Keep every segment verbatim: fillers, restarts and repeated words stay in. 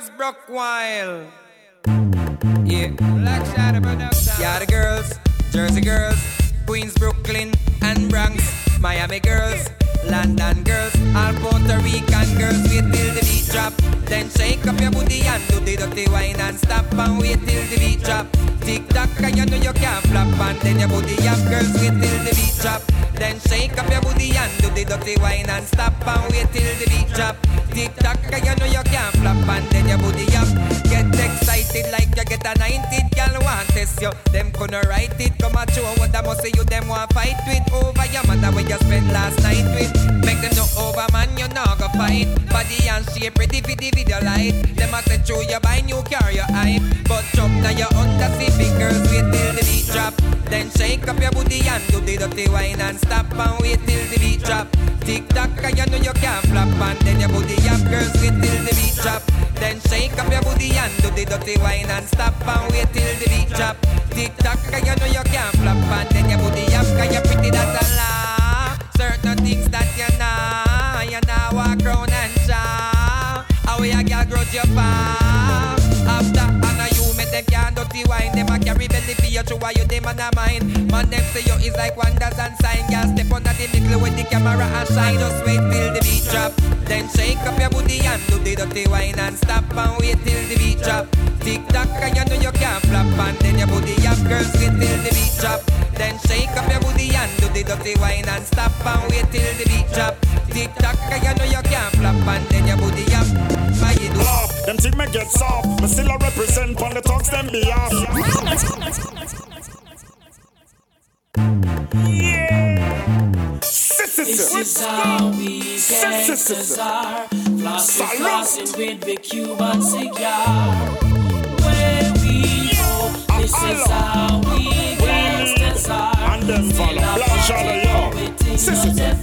girls broke while. Yeah, Black Shadow Production. Yeah, the girls, Jersey girls, Queens, Brooklyn, and Bronx, Miami girls, London girls, all Puerto Rican girls. Wait till the beat drop, then shake up your booty and do the dirty wine and stop and wait till the beat drop. Tick tock, and you know you can't flop and then your booty up, girls. Wait till the beat drop, then shake up your booty and do the dirty wine and stop and wait till the beat drop. Tick tock, and you know you can't flop and then your booty up. Get excited like you get a nineteen, girl want test you. Them couldn't write it, come at you. What I must say you them want fight with over your mother when you spent last night with. Make them know over man you not go fight. Body and shape ready for the video light. Them a say true you buy new car you hype, but jump now you under big girls. Wait till the beat drop, then shake up your booty and do the dirty wine and stop and wait till the beat drop. Tick tock, and you know you can't flop and then your booty up, girls. Wait till the beat drop, then shake up your booty and do the dirty wine and stop and wait till the beat drop. Tick tock, and you know you can't flop and then your booty up, 'cause you're pretty that's a lie. Certain things that you know, you know walk round and shout. How we a girl grudge your palm. After Anna you make them can't dirty wine. Them a carry belly for you to why you them on a mind. Man them say you is like wonders and sign. Girl step under the middle with the camera and shine. Just wait till the beat drop, then shake up your booty and do the dirty wine and stop and wait till the beat drop. Tick tock, and you know you can't flop and then your booty up, girls. Wait till the beat drop, then shake up your booty and do the dirty wine and stop and wait till the beat drop. Tick tock, and you know you can't flop and then your booty up. Why you do? Love, them think me get soft, but still I represent on the talks them behalf. Yeah. This is how we gangsters are. Flossing, flossing with the Cuban cigar. Where we go, this is how we gangsters are. And them follow Black Shadow, yo. Sister,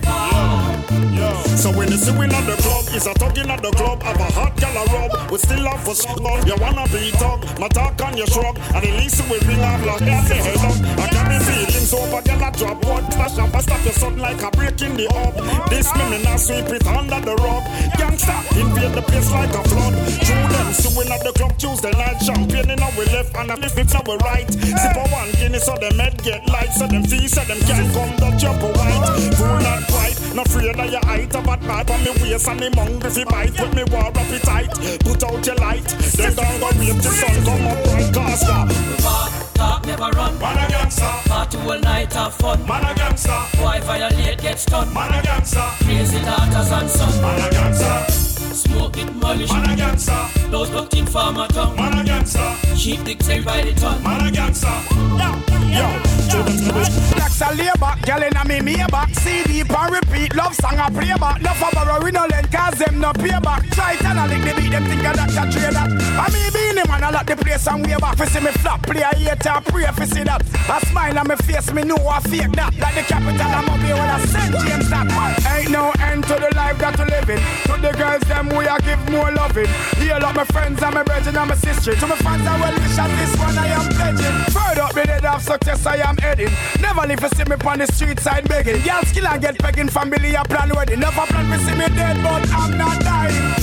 yo. So when you see we at the club, is a talking at the club, have a hot gal a rub. We still have for smoke. You wanna be talk, my talk on your shrug. And the least we bring up like that, the head up. I got me feelings over, gal a drop one. Flash up, I stop your son like a break in the up. This me, me not sweep it under the rug. Gangsta, invade the place like a flood. Through them, so we at the club Tuesday night. Champagne in our left and a lift it our right. Sip a one guinea so them head get light. So them feet, so them can't come the chop white. Fool not quite, not afraid of your height. But bad on me waist and me hungry fi bite. Put me war appetite, put out your light. Then down go wait till sun come up right. Cause we walk, talk, never run. Man a gangsta, party all night, have fun. Man a gangsta, boy violate, get stunned. Man a gangsta, crazy daughters and sons. Man a gangsta, smoke it molish. Man a gangsta, those ducked in farmer tongue. Man a gangsta, sheep dick tail by the ton. Man a gangsta, yo, yo. Blacks a labor, girl inna me me back. C D pan repeat, love song a play back. No for borrow we no lend, cause them no pay back. Try tell a lick the beat, them think a doctor trade that. And me being him and I lock the place and way back. For see me flop, play a hater, pray for see that. A smile on me face, me know I fake that. Like the capital, I'm up here when I send James that. Ain't no end to the life that we living. To the girls, them we a give more loving. Heal up my friends and my brethren and my sister. To my fans, I well wish at this one I am pledging. Further up the dead of success, I am heading. Never leave to see me on the street side begging. Y'all skill and get pegging, family a plan wedding. Never plan to see me dead, but I'm not dying.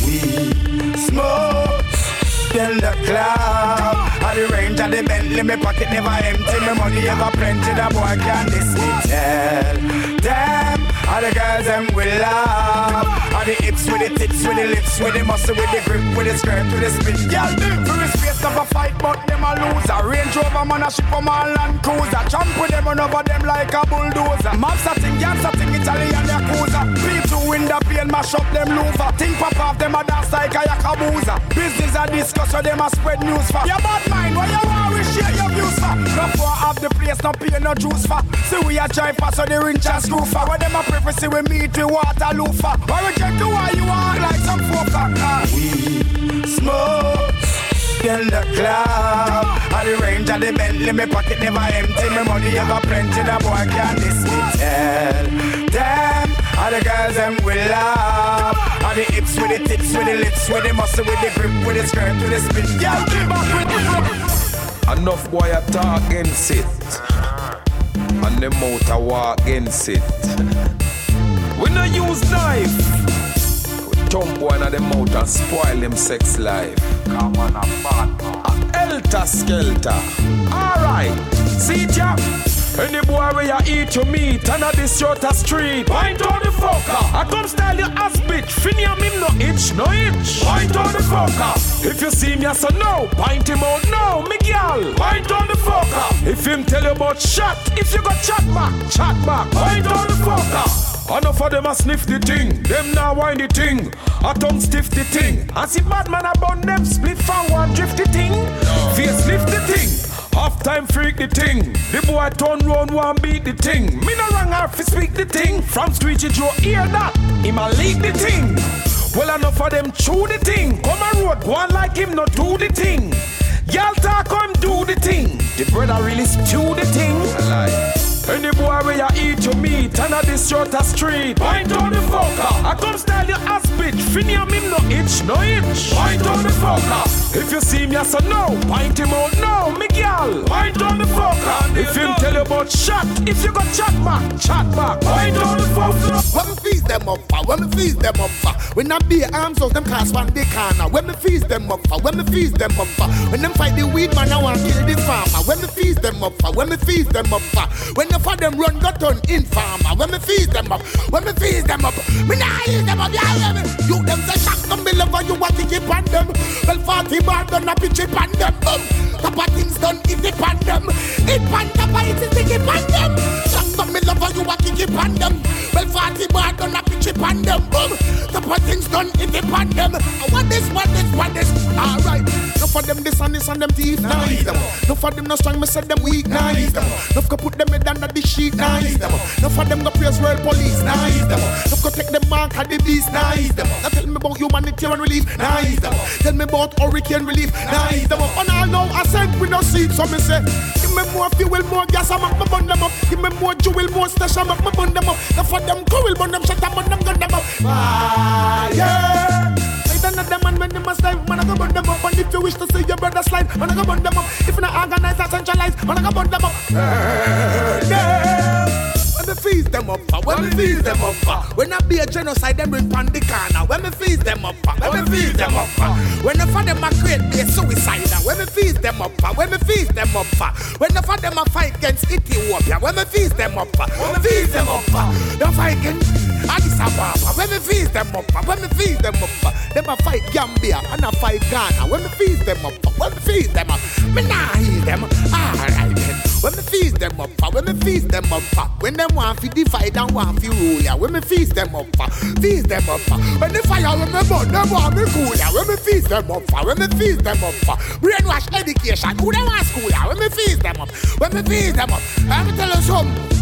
We smoke in the club. At the range of the Bentley, my pocket never empty. My money ever plenty, the boy can't diss me. Tell them all the girls them will love. All the hips with the tits, with the lips, with the muscle, with the grip, with the skirt, with the spin. Y'all do for the space of a fight, but them a loser. Range Rover man a ship from a land cruiser. Jump with them run over them like a bulldozer. Maps a thing, yams a thing, Italian Yakuza. People in the pain, mash up them louver. Think pop off them a dance like a Yakabuza. Business a discuss so them a spread news for. Your bad mind, what you want, we share your views for. No for have the place, no pay, no juice for. See we a drive fast so the rinch and screw for. What them a prefer, see we meet with water loofah. Or we check the why you want like some fucker. We smoke in the club. At the range of the Bentley, my pocket never empty. My money ever plenty, the boy can't diss me. Tell them all the girls them will love. All the hips with the tits, with the lips, with the muscle, with the grip, with the skirt, with the spin. Yeah, keep up with the enough boy a talk against it, and them out a walk against it. We no use knife, we thumb boy in them mouth and spoil them sex life. Come on, a bad man. A helter skelter. Alright, see ya. Any boy where you eat your meat and a this short a street. Point on the fucker. I come style your ass bitch. Finium him no itch, no itch. Point on the fucker. If you see me as a no, point him out no, me girl. Point on the fucker. If him tell you about shot, if you got chat back, chat back. Point on the fucker. Enough of them a sniff the thing, them now wind the thing. A tongue stiff the thing. I see bad man about them split from one drift the thing. No. Face lift the thing. Half time freak the thing. The boy turn round one beat the thing. Me no wrong half to speak the thing. From Screechy Joe hear that. Him a leak the thing. Well enough of them chew the thing. Come a road go on like him not do the thing. Y'all talk him do the thing. The brother really stew the thing. Alive. Any boy where you eat your meat and a this short a street. Point on the fucker. I come style your ass bitch. Finium him no itch, no itch. Point on the fucker. If you see me as a no, point him out no, me girl. Point on the fucker. If him tell you about shot, if you got chat back, chat back. Point on the fucker. When me feast them up, when me feast them up, when I be arms out them cast one they corner. When me feast them up, when me feast them up, when them fight the weed man I want kill the farmer. When me feast them up, when me feast them up, when the for them run got on in farmer. When me feast them up, when me feast them up, me nah ease them up, yeah, yeah. You them say shock them, me love you want to keep on them. Well, forty bar done a pitch it on them. Um, top of things done is it on them. It pan top of it is stick it on them. Shock them, me love you want to keep on them. Well, forty bar done a pitch it on them. Um, top of things done is it on them. What this, what this, what this? Alright. No for them this and this and them teeth, nice them. No for them no strong, me said them weak, nice them. No for put them head under the sheet, nice them. No for them go praise world police, nice them. No for take them mark at the beast, nice them. Now tell me about humanitarian relief, nice them. Tell me about hurricane relief, nice them. And all now I said we no see, so me say, give me more fuel, more gas, I make me burn them up. Give me more jewel, more stash, I make me burn them up. No for them cool, burn them shut up, burn them, gun them up. Ah, yeah. Another man when they must live, man I go burn them up. And if you wish to see your brother slide, man I go burn them up. If you not organize or centralize, man I go burn them up. Burn them. When me feast them up, when me feast them up. When I be a genocide, them bring pan the corner. When me feast them up, when me feast them up. When the for them a create be a suicide. When me feast them up, when me feast them up. When the for them a fight against Ethiopia. When me feast them up, when me feast them up. Don't fight against Addis Ababa. When me feast them up, when me feast them up. Them a fight Gambia and a fight Ghana. When me feast them up, when me feast them up. Me nah heal them, alright then. When me feast them up, when me feast them up. When them want to divide and want to rule ya. When me feast them up, feast them up. When the fire when me burn, them want me cool ya. When me feast them up, when me feast them up. Brainwash education, who they want school ya. When me feast them up, when me feast them up. Let me tell you something.